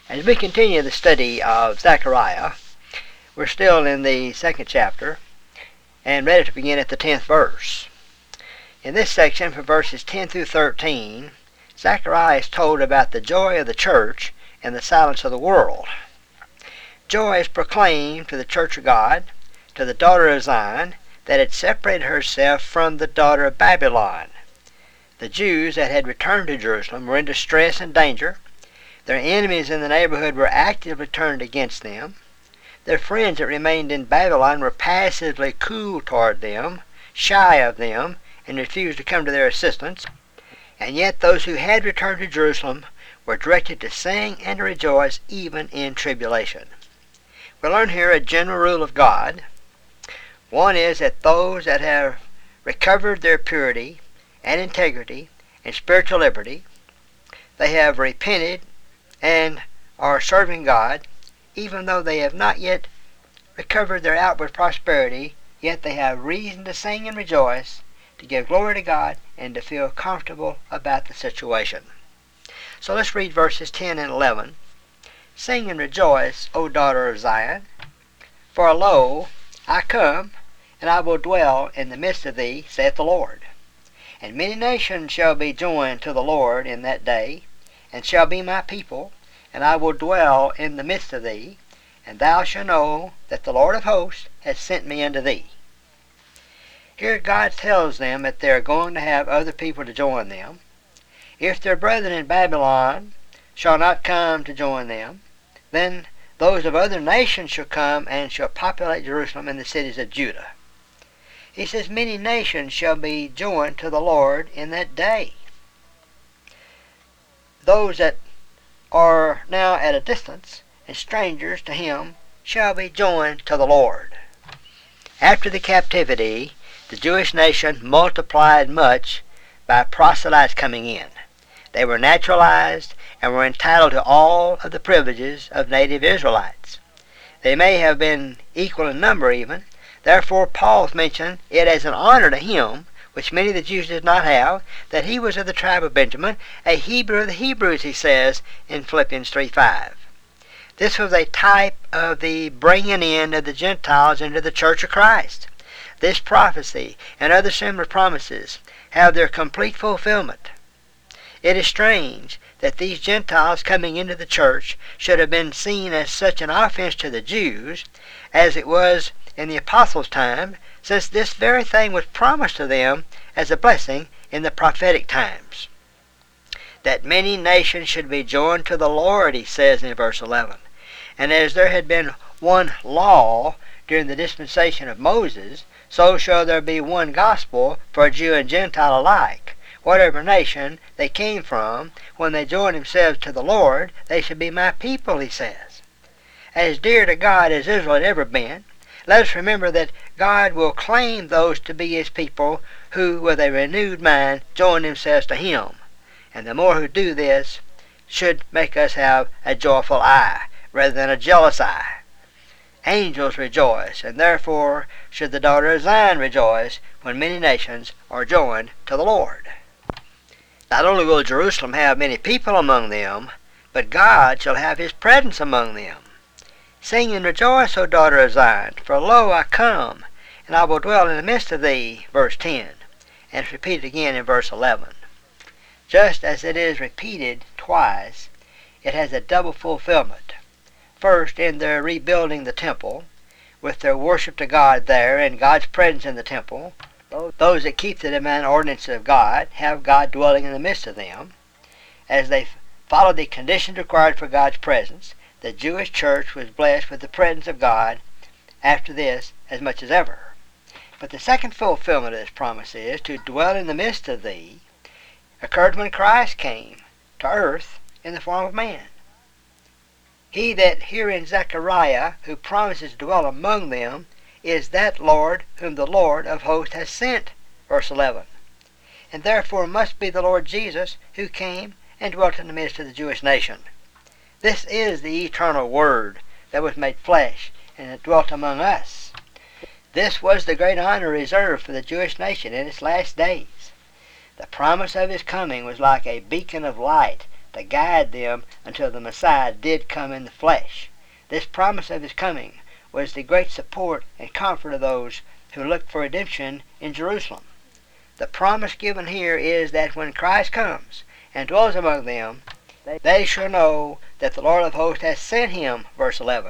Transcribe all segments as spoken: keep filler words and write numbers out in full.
As we continue the study of Zechariah, we're still in the second chapter and ready to begin at the tenth verse. In this section, from verses ten through thirteen, Zechariah is told about the joy of the church and the silence of the world. Joy is proclaimed to the church of God, to the daughter of Zion, that had separated herself from the daughter of Babylon. The Jews that had returned to Jerusalem were in distress and danger. Their enemies in the neighborhood were actively turned against them. Their friends that remained in Babylon were passively cool toward them, shy of them, and refused to come to their assistance. And yet those who had returned to Jerusalem were directed to sing and to rejoice even in tribulation. We learn here a general rule of God. One is that those that have recovered their purity and integrity and spiritual liberty, they have repented and are serving God, even though they have not yet recovered their outward prosperity, yet they have reason to sing and rejoice, to give glory to God, and to feel comfortable about the situation. So let's read verses ten and eleven. Sing and rejoice, O daughter of Zion, for lo, I come, and I will dwell in the midst of thee, saith the Lord. And many nations shall be joined to the Lord in that day, and shall be my people, and I will dwell in the midst of thee, and thou shalt know that the Lord of hosts has sent me unto thee. Here God tells them that they are going to have other people to join them. If their brethren in Babylon shall not come to join them, then those of other nations shall come and shall populate Jerusalem and the cities of Judah. He says, many nations shall be joined to the Lord in that day. Those that are now at a distance and strangers to him shall be joined to the Lord. After the captivity, the Jewish nation multiplied much by proselytes coming in. They were naturalized and were entitled to all of the privileges of native Israelites. They may have been equal in number even. Therefore Paul mentioned it as an honor to him, which many of the Jews did not have, that he was of the tribe of Benjamin, a Hebrew of the Hebrews, he says in Philippians three five. This was a type of the bringing in of the Gentiles into the church of Christ. This prophecy and other similar promises have their complete fulfillment. It is strange that these Gentiles coming into the church should have been seen as such an offense to the Jews as it was in the apostles' time, since this very thing was promised to them as a blessing in the prophetic times. That many nations should be joined to the Lord, he says in verse eleven. And as there had been one law during the dispensation of Moses, so shall there be one gospel for Jew and Gentile alike. Whatever nation they came from, when they join themselves to the Lord, they shall be my people, he says. As dear to God as Israel had ever been, let us remember that God will claim those to be his people who, with a renewed mind, join themselves to him. And the more who do this should make us have a joyful eye, rather than a jealous eye. Angels rejoice, and therefore should the daughter of Zion rejoice when many nations are joined to the Lord. Not only will Jerusalem have many people among them, but God shall have his presence among them. Sing and rejoice, O daughter of Zion, for lo, I come, and I will dwell in the midst of thee, verse ten, and it's repeated again in verse eleven. Just as it is repeated twice, it has a double fulfillment. First, in their rebuilding the temple, with their worship to God there and God's presence in the temple, those that keep the divine ordinances of God have God dwelling in the midst of them. As they follow the conditions required for God's presence, the Jewish church was blessed with the presence of God after this as much as ever. But the second fulfillment of this promise is to dwell in the midst of thee occurred when Christ came to earth in the form of man. He that here in Zechariah, who promises to dwell among them, is that Lord whom the Lord of hosts has sent, verse eleven. And therefore must be the Lord Jesus who came and dwelt in the midst of the Jewish nation. This is the eternal Word that was made flesh and that dwelt among us. This was the great honor reserved for the Jewish nation in its last days. The promise of his coming was like a beacon of light to guide them until the Messiah did come in the flesh. This promise of his coming was the great support and comfort of those who looked for redemption in Jerusalem. The promise given here is that when Christ comes and dwells among them, they shall know that the Lord of hosts has sent him, verse eleven.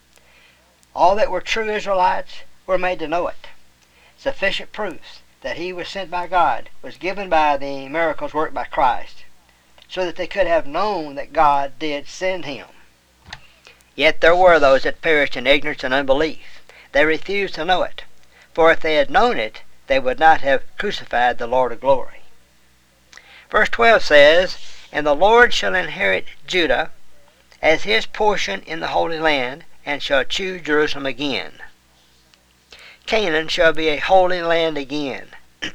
All that were true Israelites were made to know it. Sufficient proofs that he was sent by God was given by the miracles worked by Christ, so that they could have known that God did send him. Yet there were those that perished in ignorance and unbelief. They refused to know it, for if they had known it, they would not have crucified the Lord of glory. Verse twelve says, And the Lord shall inherit Judah as his portion in the Holy Land, and shall choose Jerusalem again. Canaan shall be a holy land again,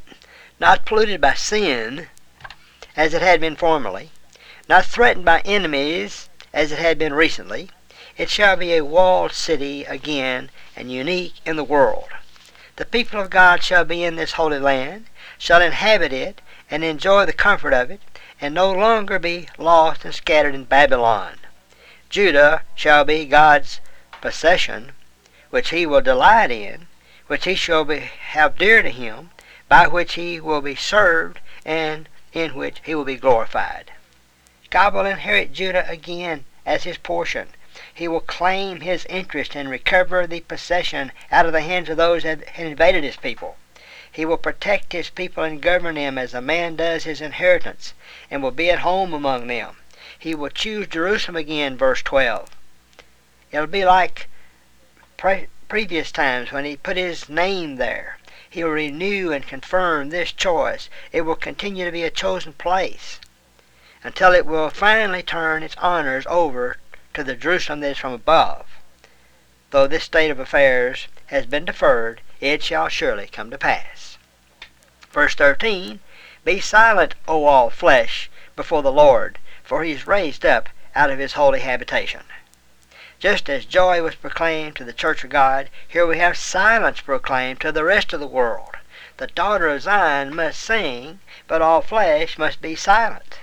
not polluted by sin, as it had been formerly, not threatened by enemies, as it had been recently. It shall be a walled city again, and unique in the world. The people of God shall be in this holy land, shall inhabit it, and enjoy the comfort of it, and no longer be lost and scattered in Babylon. Judah shall be God's possession, which he will delight in, which he shall be, have dear to him, by which he will be served, and in which he will be glorified. God will inherit Judah again as his portion. He will claim his interest and recover the possession out of the hands of those that had invaded his people. He will protect his people and govern them as a man does his inheritance, and will be at home among them. He will choose Jerusalem again, verse twelve. It'll be like pre- previous times when he put his name there. He will renew and confirm this choice. It will continue to be a chosen place until it will finally turn its honors over to the Jerusalem that is from above. Though this state of affairs has been deferred, it shall surely come to pass. Verse thirteen, Be silent, O all flesh, before the Lord, for he is raised up out of his holy habitation. Just as joy was proclaimed to the church of God, here we have silence proclaimed to the rest of the world. The daughter of Zion must sing, but all flesh must be silent.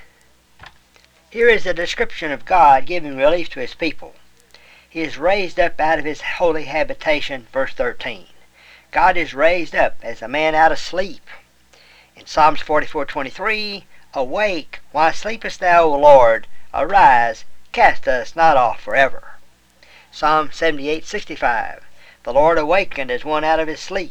Here is a description of God giving relief to his people. He is raised up out of his holy habitation, verse thirteen. God is raised up as a man out of sleep. In Psalms forty-four twenty-three, Awake, why sleepest thou, O Lord? Arise, cast us not off forever. Psalm seventy-eight sixty-five, The Lord awakened as one out of his sleep.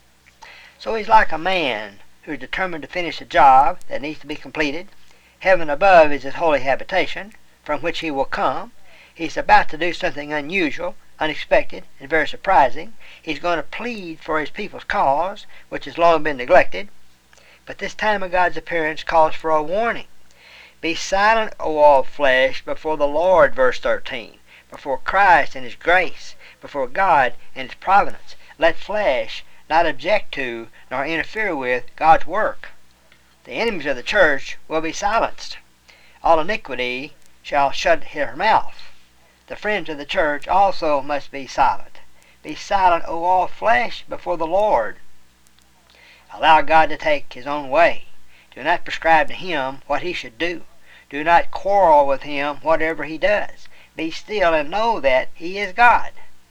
So he's like a man who is determined to finish a job that needs to be completed. Heaven above is his holy habitation, from which he will come. He's about to do something unusual, unexpected, and very surprising. He's going to plead for his people's cause, which has long been neglected. But this time of God's appearance calls for a warning. Be silent, O all flesh, before the Lord, verse thirteen, before Christ and his grace, before God and his providence. Let flesh not object to nor interfere with God's work. The enemies of the church will be silenced. All iniquity shall shut her mouth. The friends of the church also must be silent. Be silent, O all flesh, before the Lord. Allow God to take his own way. Do not prescribe to him what he should do. Do not quarrel with him whatever he does. Be still and know that he is God.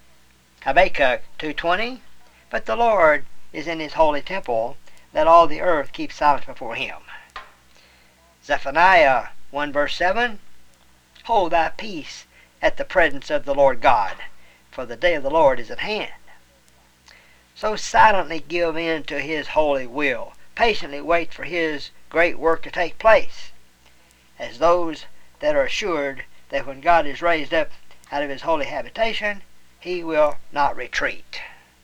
Habakkuk two twenty, But the Lord is in his holy temple. Let all the earth keep silence before him. Zephaniah one verse seven, Hold thy peace at the presence of the Lord God, for the day of the Lord is at hand. So silently give in to his holy will. Patiently wait for his great work to take place, as those that are assured that when God is raised up out of his holy habitation, he will not retreat.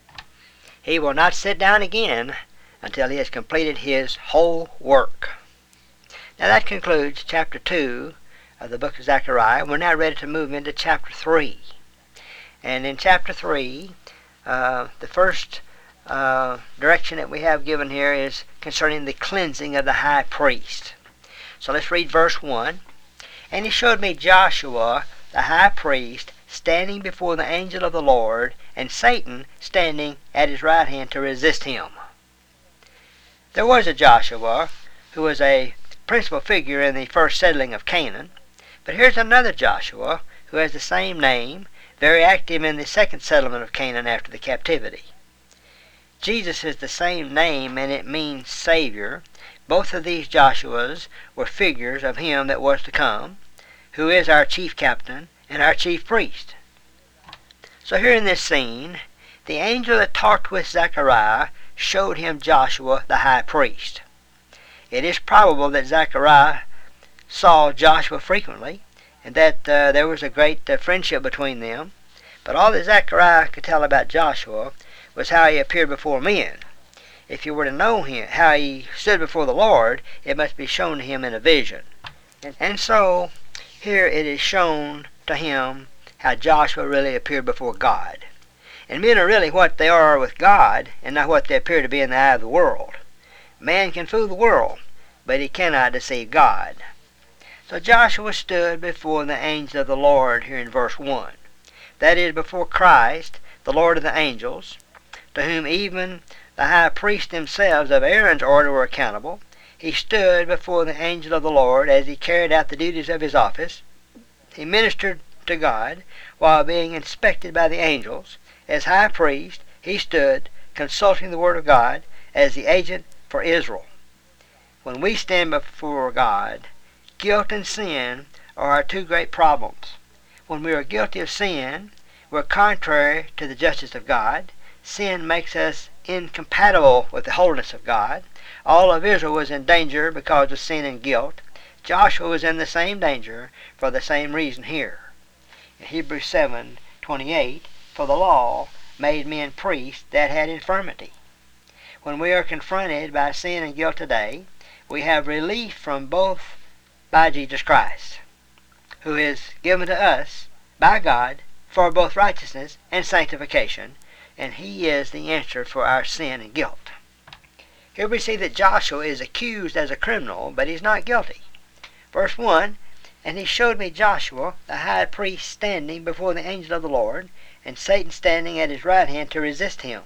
He will not sit down again until he has completed his whole work. Now that concludes chapter two of the book of Zechariah. We're now ready to move into chapter three. And in chapter three, uh, the first uh, direction that we have given here is concerning the cleansing of the high priest. So let's read verse one. And he showed me Joshua, the high priest, standing before the angel of the Lord, and Satan standing at his right hand to resist him. There was a Joshua who was a principal figure in the first settling of Canaan. But here's another Joshua who has the same name, very active in the second settlement of Canaan after the captivity. Jesus is the same name, and it means Savior. Both of these Joshuas were figures of him that was to come, who is our chief captain and our chief priest. So here in this scene, the angel that talked with Zechariah showed him Joshua the high priest. It is probable that Zechariah saw Joshua frequently, and that uh, there was a great uh, friendship between them. But all that Zechariah could tell about Joshua was how he appeared before men. If you were to know him, how he stood before the Lord, it must be shown to him in a vision. And, and so, here it is shown to him how Joshua really appeared before God. And men are really what they are with God, and not what they appear to be in the eye of the world. Man can fool the world, but he cannot deceive God. So Joshua stood before the angel of the Lord here in verse one. That is, before Christ, the Lord of the angels, to whom even the high priests themselves of Aaron's order were accountable. He stood before the angel of the Lord as he carried out the duties of his office. He ministered to God while being inspected by the angels. As high priest, he stood consulting the word of God as the agent for Israel. When we stand before God, guilt and sin are our two great problems. When we are guilty of sin, we're contrary to the justice of God. Sin makes us incompatible with the holiness of God. All of Israel was in danger because of sin and guilt. Joshua was in the same danger for the same reason here. In Hebrews seven twenty-eight, for the law made men priests that had infirmity. When we are confronted by sin and guilt today, we have relief from both by Jesus Christ, who is given to us by God for both righteousness and sanctification, and he is the answer for our sin and guilt. Here we see that Joshua is accused as a criminal, but he's not guilty. Verse one, and he showed me Joshua, the high priest, standing before the angel of the Lord, and Satan standing at his right hand to resist him.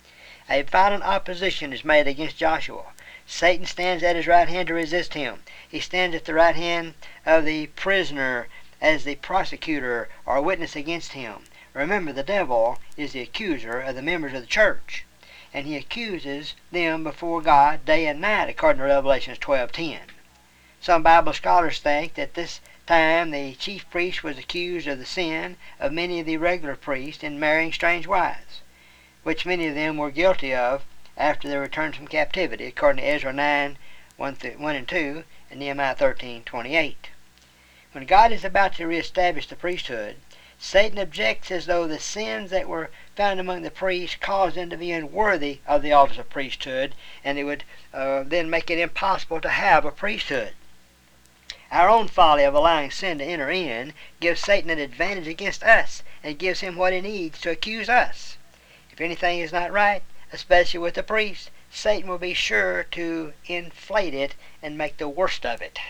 A violent opposition is made against Joshua. Satan stands at his right hand to resist him. He stands at the right hand of the prisoner as the prosecutor or witness against him. Remember, the devil is the accuser of the members of the church, and he accuses them before God day and night, according to Revelation twelve ten. Some Bible scholars think that this time the chief priest was accused of the sin of many of the regular priests in marrying strange wives, which many of them were guilty of after their return from captivity, according to Ezra nine one and two and Nehemiah thirteen twenty-eight. When God is about to reestablish the priesthood, Satan objects as though the sins that were found among the priests caused them to be unworthy of the office of priesthood, and it would uh, then make it impossible to have a priesthood. Our own folly of allowing sin to enter in gives Satan an advantage against us, and gives him what he needs to accuse us. If anything is not right, especially with the priest, Satan will be sure to inflate it and make the worst of it.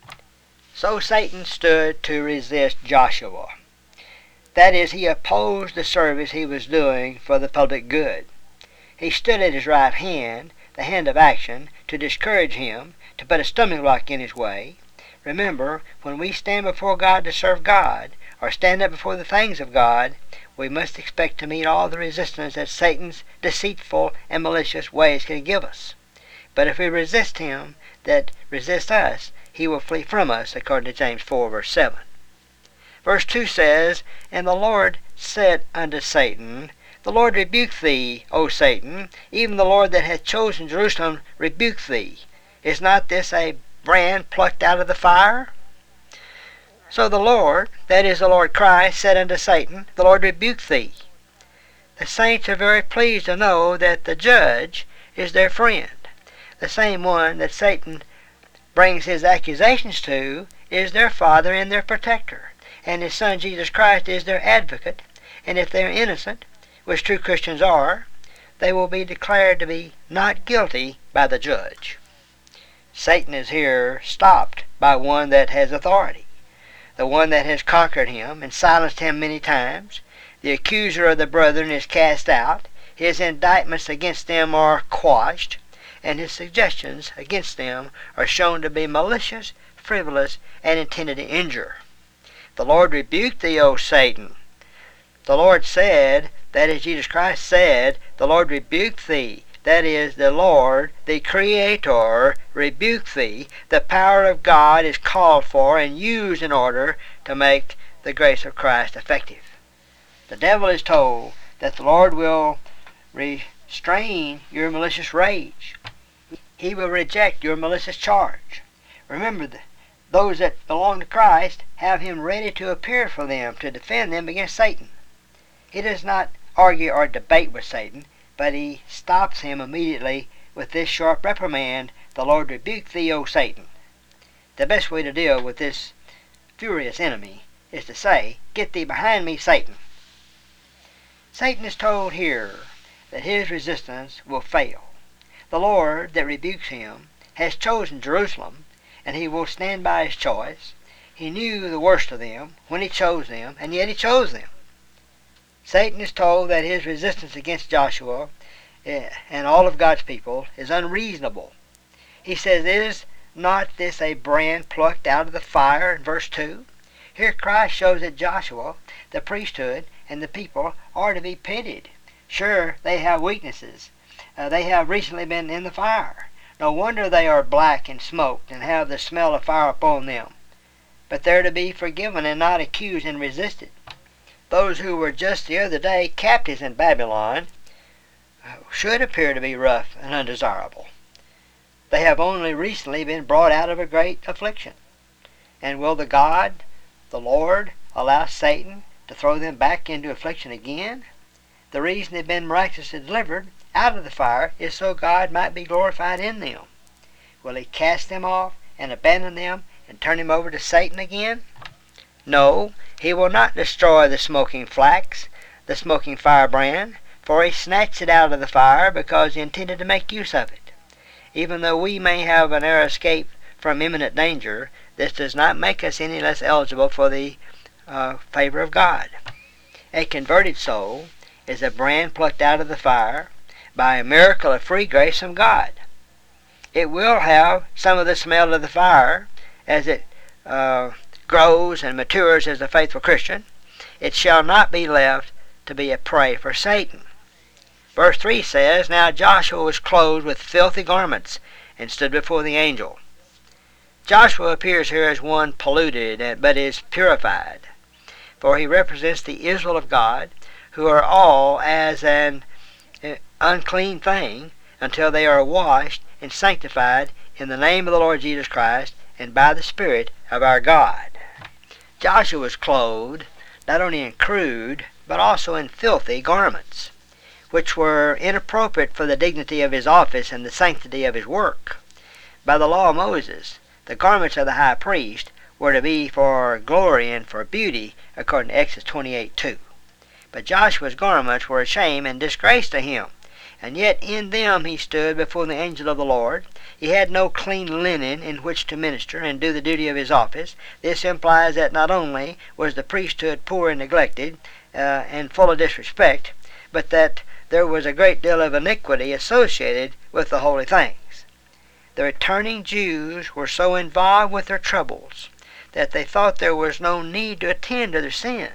So Satan stood to resist Joshua. That is, he opposed the service he was doing for the public good. He stood at his right hand, the hand of action, to discourage him, to put a stumbling block in his way. Remember, when we stand before God to serve God, or stand up before the things of God, we must expect to meet all the resistance that Satan's deceitful and malicious ways can give us. But if we resist him that resists us, he will flee from us, according to James four, verse seven. Verse two says, and the Lord said unto Satan, the Lord rebuke thee, O Satan, even the Lord that hath chosen Jerusalem rebuke thee. Is not this a brand plucked out of the fire? So the Lord, that is the Lord Christ, said unto Satan, the Lord rebuke thee. The saints are very pleased to know that the judge is their friend. The same one that Satan brings his accusations to is their father and their protector, and his son Jesus Christ is their advocate, and if they are innocent, which true Christians are, they will be declared to be not guilty by the judge. Satan is here stopped by one that has authority, the one that has conquered him and silenced him many times. The accuser of the brethren is cast out, his indictments against them are quashed, and his suggestions against them are shown to be malicious, frivolous, and intended to injure. The Lord rebuke thee, O Satan. The Lord said, that is, Jesus Christ said, the Lord rebuke thee. That is, the Lord, the Creator, rebuke thee. The power of God is called for and used in order to make the grace of Christ effective. The devil is told that the Lord will restrain your malicious rage. He will reject your malicious charge. Remember, that those that belong to Christ have him ready to appear for them, to defend them against Satan. He does not argue or debate with Satan, but he stops him immediately with this sharp reprimand, the Lord rebuke thee, O Satan. The best way to deal with this furious enemy is to say, get thee behind me, Satan. Satan is told here that his resistance will fail. The Lord that rebukes him has chosen Jerusalem, and he will stand by his choice. He knew the worst of them when he chose them, and yet he chose them. Satan is told that his resistance against Joshua and all of God's people is unreasonable. He says, is not this a brand plucked out of the fire, in verse two? Here Christ shows that Joshua, the priesthood, and the people are to be pitied. Sure, they have weaknesses. Uh, they have recently been in the fire. No wonder they are black and smoked and have the smell of fire upon them. But they're to be forgiven and not accused and resisted. Those who were just the other day captives in Babylon should appear to be rough and undesirable. They have only recently been brought out of a great affliction. And will the God, the Lord, allow Satan to throw them back into affliction again? The reason they've been miraculously delivered out of the fire is so God might be glorified in them. Will he cast them off and abandon them and turn them over to Satan again? No, he will not destroy the smoking flax, the smoking firebrand, for he snatched it out of the fire because he intended to make use of it. Even though we may have an air escape from imminent danger, this does not make us any less eligible for the uh, favor of God. A converted soul is a brand plucked out of the fire by a miracle of free grace from God. It will have some of the smell of the fire as it uh, grows and matures as a faithful Christian. It shall not be left to be a prey for Satan. Verse three says, now Joshua was clothed with filthy garments and stood before the angel. Joshua appears here as one polluted, but is purified, for he represents the Israel of God, who are all as an unclean thing until they are washed and sanctified in the name of the Lord Jesus Christ and by the Spirit of our God. Joshua was clothed not only in crude, but also in filthy garments, which were inappropriate for the dignity of his office and the sanctity of his work. By the law of Moses, the garments of the high priest were to be for glory and for beauty, according to Exodus twenty-eight two. But Joshua's garments were a shame and disgrace to him, and yet in them he stood before the angel of the Lord. He had no clean linen in which to minister and do the duty of his office. This implies that not only was the priesthood poor and neglected uh, and full of disrespect, but that there was a great deal of iniquity associated with the holy things. The returning Jews were so involved with their troubles that they thought there was no need to attend to their sins.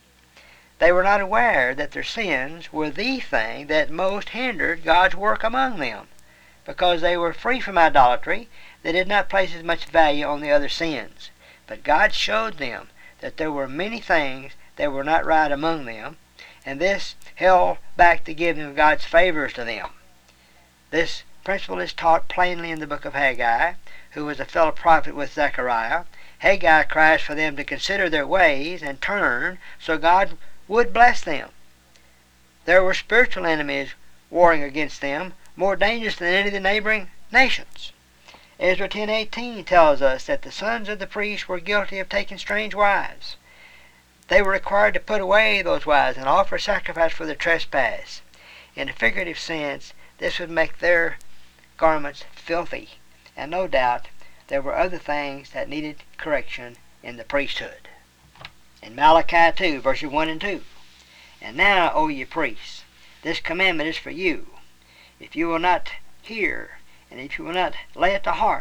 They were not aware that their sins were the thing that most hindered God's work among them. Because they were free from idolatry, they did not place as much value on the other sins. But God showed them that there were many things that were not right among them, and this held back the giving of God's favors to them. This principle is taught plainly in the book of Haggai, who was a fellow prophet with Zechariah. Haggai cries for them to consider their ways and turn so God would bless them. There were spiritual enemies warring against them, more dangerous than any of the neighboring nations. Ezra ten eighteen tells us that the sons of the priests were guilty of taking strange wives. They were required to put away those wives and offer sacrifice for their trespass. In a figurative sense, this would make their garments filthy, and no doubt there were other things that needed correction in the priesthood. In Malachi two, verses one and two, and now, O ye priests, this commandment is for you. If you will not hear, and if you will not lay it to heart,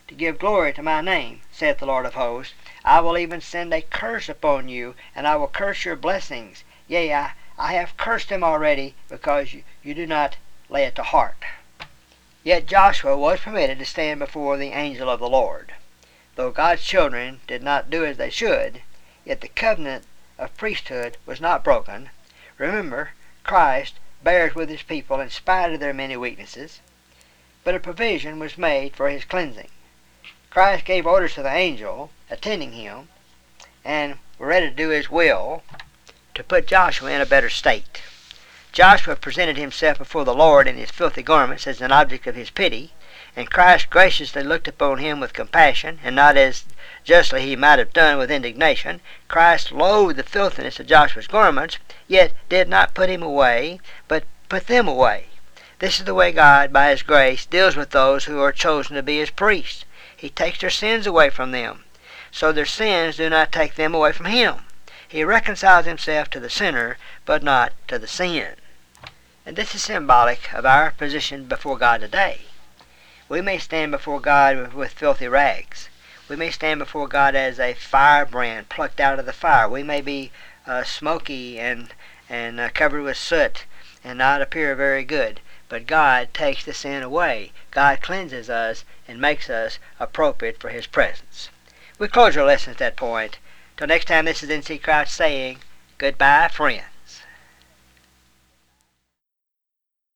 to give glory to my name, saith the Lord of hosts. I will even send a curse upon you, and I will curse your blessings. Yea, I, I have cursed them already, because you, you do not lay it to heart. Yet Joshua was permitted to stand before the angel of the Lord. Though God's children did not do as they should, yet the covenant of priesthood was not broken. Remember, Christ bears with his people in spite of their many weaknesses, but a provision was made for his cleansing. Christ gave orders to the angel attending him, and were ready to do his will to put Joshua in a better state. Joshua presented himself before the Lord in his filthy garments as an object of his pity, and Christ graciously looked upon him with compassion, and not as justly he might have done with indignation. Christ loathed the filthiness of Joshua's garments, yet did not put him away, but put them away. This is the way God, by his grace, deals with those who are chosen to be his priests. He takes their sins away from them, so their sins do not take them away from him. He reconciles himself to the sinner, but not to the sin. And this is symbolic of our position before God today. We may stand before God with, with filthy rags. We may stand before God as a firebrand plucked out of the fire. We may be uh, smoky and, and uh, covered with soot and not appear very good. But God takes the sin away. God cleanses us and makes us appropriate for his presence. We close our lesson at that point. Till next time, this is N C Crouch saying, goodbye, friend.